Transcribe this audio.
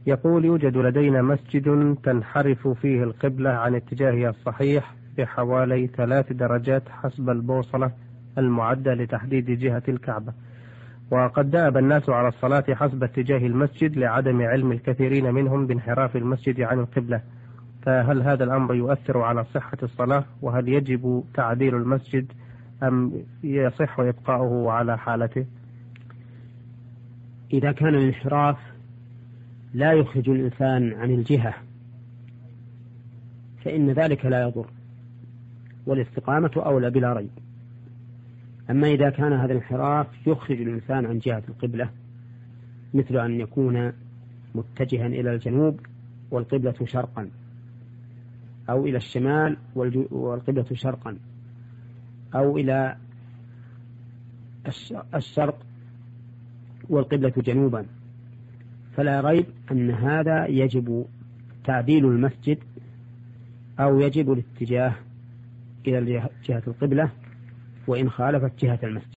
يقول: يوجد لدينا مسجد تنحرف فيه القبلة عن اتجاهها الصحيح بحوالي 3 درجات حسب البوصلة المعدة لتحديد جهة الكعبة، وقد دأب الناس على الصلاة حسب اتجاه المسجد لعدم علم الكثيرين منهم بانحراف المسجد عن القبلة، فهل هذا الأمر يؤثر على صحة الصلاة؟ وهل يجب تعديل المسجد أم يصح إبقاؤه على حالته؟ إذا كان الانحراف لا يخرج الإنسان عن الجهة فإن ذلك لا يضر، والاستقامة أولى بلا ريب. أما إذا كان هذا الانحراف يخرج الإنسان عن جهة القبلة، مثل أن يكون متجها إلى الجنوب والقبلة شرقا، أو إلى الشمال والقبلة شرقا، أو إلى الشرق والقبلة جنوبا، فلا ريب أن هذا يجب تعديل المسجد أو يجب الاتجاه إلى جهة القبلة وإن خالفت جهة المسجد.